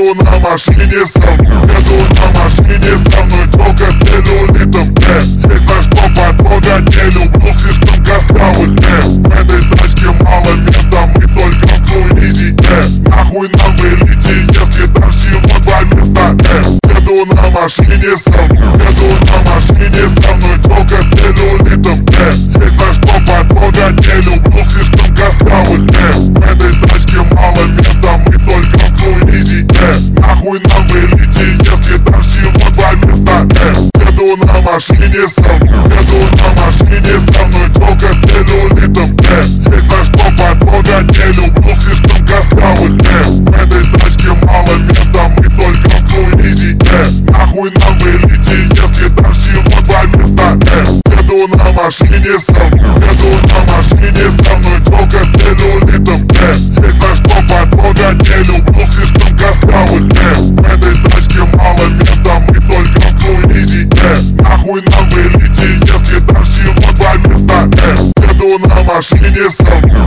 Еду на машине со мной, еду на машине со мной, тёлка целлюлитом, если что потрогать не люблю, слишком костлявых, в этой тачке мало места, мы только в круизе, нахуй нам вылети, если там всего два места, еду на машине со мной, еду на машине со мной, тёлка целлюлитом, если что потрогать не люблю, слишком костлявых, в этой тачке мало места, мы только в круизе, нахуй нам вылети, если там всего два места, еду на машине со мной, еду на машине со мной, тёлка целлюлитом, если что потрогать не люблю, слишком костлявых, в этой тачке мало места, мы только в круизе, нахуй нам вылети, если там всего два места, еду на машине со мной, еду на машине со мной, тёлка целлюлитом, если что потрогать не люблю, слишком костлявых, в этой тачке мало места, мы только в круизе, нахуй нам вылети, если там всего два места, еду на машине со мной.